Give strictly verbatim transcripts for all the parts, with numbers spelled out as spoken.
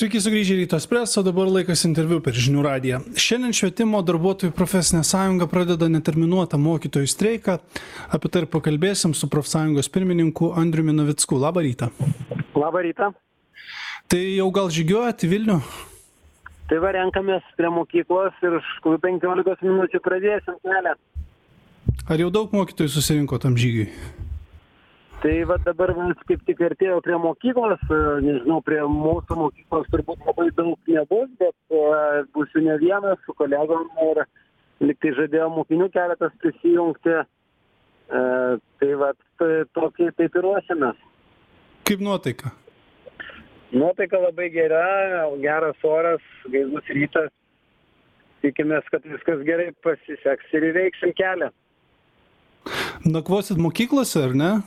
Sveiki sugrįžę į Ryto Espresso, dabar laikas interviu per Žinių radiją. Šiandien Švietimo darbuotojų profesinė sąjunga pradeda neterminuotą mokytojų streiką. Apie tai ir pakalbėsim su profsąjungos pirmininku Andriumi Navicku. Labą rytą. Labą rytą. Tai jau gal žygiuojat į Vilnių? Tai va, renkamės prie mokyklos ir už penkiolikos minučių pradėsim kelią. Ar jau daug mokytojų susirinko tam žygiui? Tai va dabar mes kaip tik artėjau prie mokyklos, nežinau, prie mūsų mokyklos turbūt labai daug nebus, bet uh, būsiu ne vienas su kolegom ir liktai žadėjo mokinių keletas prisijungti. Uh, tai va, tai, tokį taip ir ruošiamės. Kaip nuotaika? Nuotaika labai gera, geras oras, gaivus rytas. Tikimės, kad viskas gerai pasiseks ir įveiksim kelią. Nakvosit mokyklose, ar ne?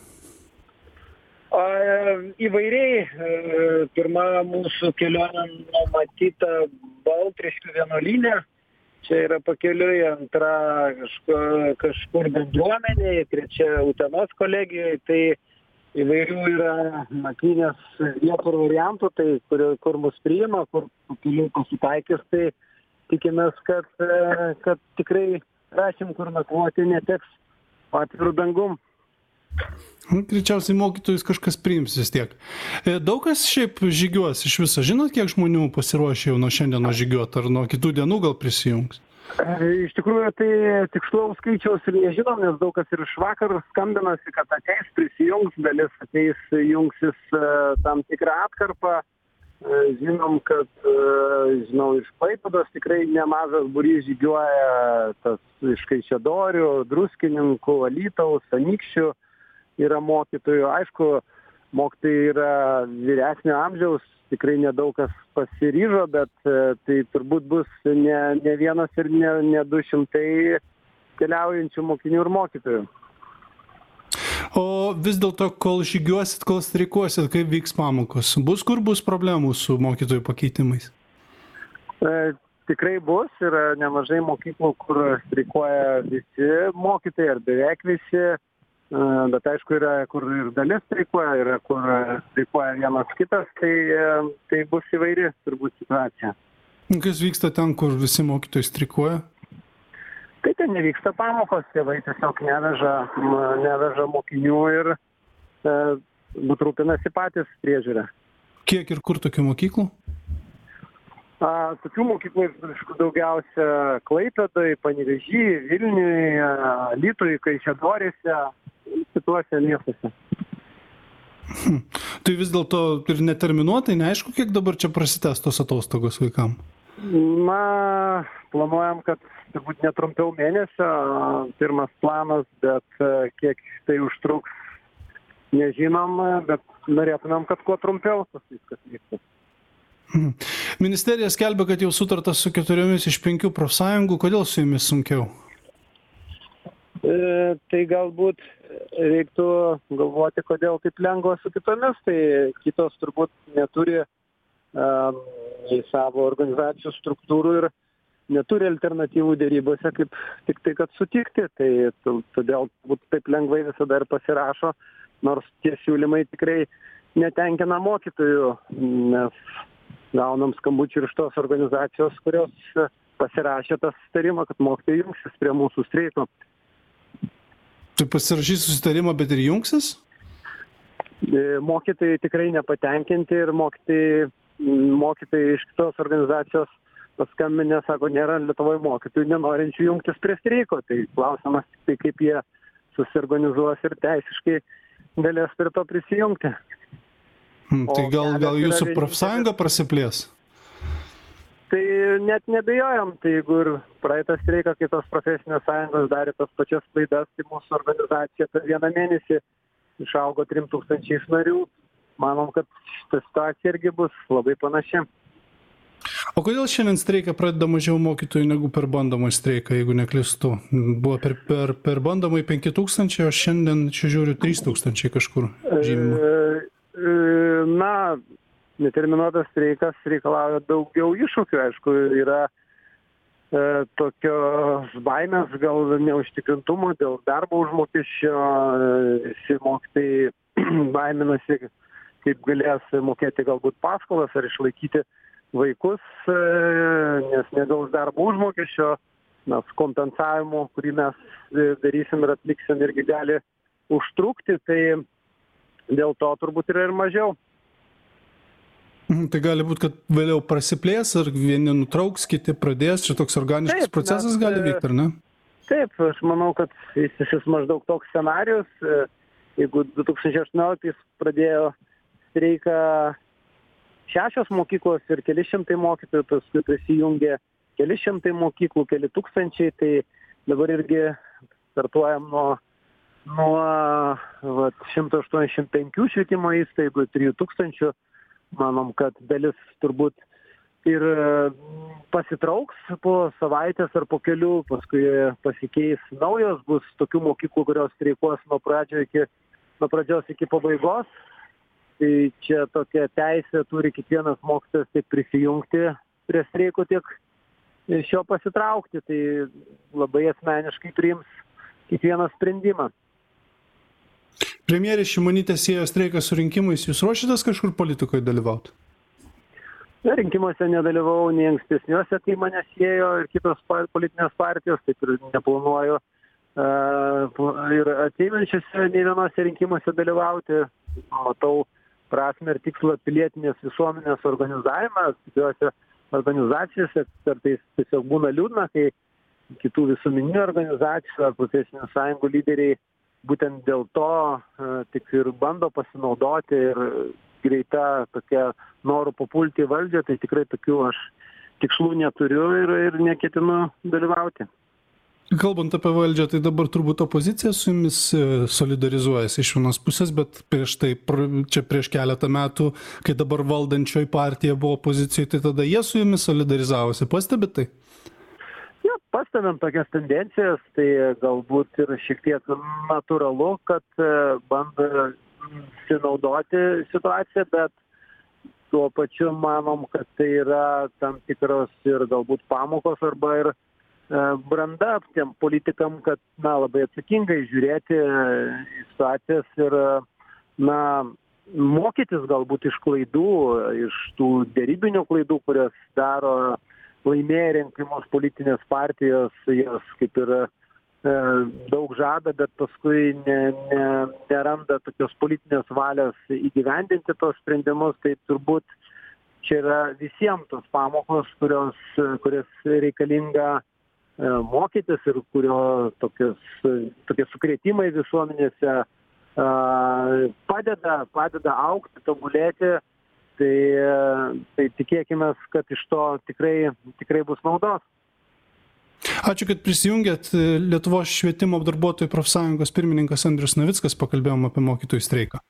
A, įvairiai. Pirma mūsų kelionė numatyta Baltriškių vienuolyne. Čia yra pakeliui, antra kažkur, kažkur bendruomenėje, trečia Utenos kolegijoje. Tai įvairių yra nakvynės vietų ir variantų, tai kur, kur mus priima, kur pakeliui pasitaikys. Tai tikimės, kad, kad tikrai rasim, kur nakvoti, neteks atvirų dangum. Greičiausiai mokytojus kažkas priims vis tiek. Daug kas šiaip žygiuos iš viso. Žinot, kiek žmonių pasiruošė jau nuo šiandieno žygiuot, ar nuo kitų dienų gal prisijungs? Iš tikrųjų, tai tikslaus skaičiaus ir nežinom, nes daug kas ir iš vakar skambinasi, kad ateis, prisijungs, dalis ateis, jungsis tam tikrą atkarpą. Žinom, kad, žinau, iš Klaipėdos tikrai nemažas būrys žygiuoja, tas iš Kaišiadorių, Druskininkų, Alytaus, Anykščių. Yra mokytojų. Aišku, mokytojai yra vyresnio amžiaus, tikrai nedaug kas pasiryžo, bet tai turbūt bus ne, ne vienas ir ne, ne du šimtai keliaujančių mokinių ir mokytojų. O vis dėlto, kol žygiuosit, kol streikuosit, kaip vyks pamokos? Bus kur bus problemų su mokytojų pakeitimais? E, tikrai bus. Yra nemažai mokyklų, kur streikuoja visi mokytojai ar beveik visi. Bet aišku, yra kur ir dalis streikuoja, yra kur streikuoja vienas kitas, tai, tai bus įvairi turbūt situacija. Kas vyksta ten, kur visi mokytojai streikuoja? Tai ten nevyksta pamokos, tėvai tiesiog neveža, neveža mokinių ir e, būt rūpinasi patys priežiūrę. Kiek ir kur tokių mokyklų? A, tokių mokyklų daugiausia Klaipėdoj, Panevėžy, Vilniuj, Alytuj, Kaišiadorėse, kituose miestuose. Hm. Tai vis dėlto ir neterminuotai, neaišku, kiek dabar čia prasitęs tos atostogos vaikam? Na, planuojam, kad turbūt netrumpiau mėnesio, pirmas planas, bet kiek tai užtruks, nežinom, bet norėtumėm, kad kuo trumpiau tas viskas vyktų. Hmm. Ministerija skelbia, kad jau sutartas su keturiomis iš penkių profsąjungų. Kodėl su jumis sunkiau? E, tai galbūt reiktų galvoti, kodėl taip lengva su kitomis. Tai kitos turbūt neturi um, į savo organizacijų struktūrų ir neturi alternatyvų dėrybose, kaip tik tai, kad sutikti. Tai todėl taip lengvai visada ir pasirašo, nors tie siūlymai tikrai netenkina mokytojų, nes gaunam skambučių ir iš tos organizacijos, kurios pasirašė tą susitarimą, kad mokytojai jungsis prie mūsų streiko. Tai pasirašys susitarimą, bet ir jungsis? Mokytojai tikrai nepatenkinti ir mokytojai, mokytojai iš kitos organizacijos paskambinę, sako, nėra Lietuvoje mokytojų nenorinčių jungtis prie streiko. Tai klausimas, tai kaip jie susiorganizuos ir teisiškai galės prie to prisijungti. Hmm, tai gal, gal jūsų profsąjunga prasiplės? Tai net nebejojam, tai jeigu ir praeitą streiką kitos profesinės sąjungos darė tas pačias klaidas, tai mūsų organizacija per vieną mėnesį išaugo trim tūkstančiais narių. Manom, kad šita situacija irgi bus labai panaši. O kodėl šiandien streiką pradeda mažiau mokytojų negu per bandomąjį streiką, jeigu neklystu? Buvo per, per, per bandomąjį penki tūkstančiai, o šiandien, čia žiūriu, trys tūkstančiai kažkur žymima. E, Na, neterminuotas streikas reikalauja daugiau iššūkių. Aišku, yra e, tokios baimės, gal neužtikrintumo dėl darbo užmokesčio. Visi mokytojai baiminasi kaip galės mokėti galbūt paskolas ar išlaikyti vaikus, nes negaus darbo užmokesčio, nes kompensavimo, kurį mes darysim ir atliksim, irgi gali užtrukti, tai dėl to turbūt yra ir mažiau. Tai gali būti, kad vėliau prasiplės, ar vieni nutrauks, kiti pradės, čia toks organiškas Taip, procesas mes, gali vykti, ar ne? Taip, aš manau, kad šis maždaug toks scenarius, jeigu du tūkstančiai aštuonioliktais pradėjo streiką šešios mokyklos ir keli šimtai mokytojų, paskui prisijungė keli šimtai mokyklų, keli tūkstančiai, tai dabar irgi startuojam nuo, nuo vat, šimto aštuoniasdešimt penkių švietimo įstaigų, trijų tūkstančių. Manom, kad dalis turbūt ir pasitrauks po savaitės ar po kelių, paskui pasikeis naujos, bus tokių mokyklų, kurios streikuos nuo, pradžio iki, nuo pradžios iki pabaigos. Tai čia tokia teisė turi kiekvienas mokytojas tiek prisijungti prie streiko, tiek iš jo pasitraukti. Tai labai asmeniškai priims kiekvieną sprendimą. Premjerė Šimonytė siejo streiką su rinkimais. Jūs ruošitės kažkur politikoje dalyvauti? Na, rinkimuose nedalyvau nei ankstesniuose, kai mane siejo ir kitos politinės partijos, taip ir neplanuoju uh, ir ateinančiuose nei vienose rinkimuose dalyvauti. Matau prasmę ir tikslą pilietinės visuomenės organizavimą, tikiuosi organizacijose, kartais tiesiog būna liūdna, kai kitų visuomeninių organizacijų ar profesinių sąjungų lyderiai būtent dėl to uh, tik ir bando pasinaudoti ir greita tokia norų papulti į valdžią, tai tikrai tokių aš tikslų neturiu ir, ir neketinu dalyvauti. Kalbant apie valdžią, tai dabar turbūt opozicija su jumis solidarizuojasi iš vienos pusės, bet prieš tai, čia prieš keletą metų, kai dabar valdančioji partija buvo opozicijoje, tai tada jie su jumis solidarizavosi. Pastebit tai? Ja, pastebėm tokias tendencijas, tai galbūt ir šiek tiek natūralu, kad bando sinaudoti situaciją, bet tuo pačiu manom, kad tai yra tam tikros ir galbūt pamokos arba ir e, branda tiem politikam, kad na, labai atsakingai žiūrėti į situacijas ir na, mokytis galbūt iš klaidų, iš tų derybinių klaidų, kurias daro laimėję rinkimus politinės partijos, jos kaip ir e, daug žada, bet paskui ne, ne, neranda tokios politinės valios įgyvendinti tos sprendimus, tai turbūt čia yra visiems tos pamokos, kurios, kurias reikalinga e, mokytis ir kurio tokios, tokie sukrėtimai visuomenėse e, padeda, padeda augti, tobulėti. Tai, tai tikėkime, kad iš to tikrai, tikrai bus naudos. Ačiū, kad prisijungėt. Lietuvos švietimo darbuotojų profsąjungos pirmininkas Andrius Navickas, pakalbėjom apie mokytojų streiką.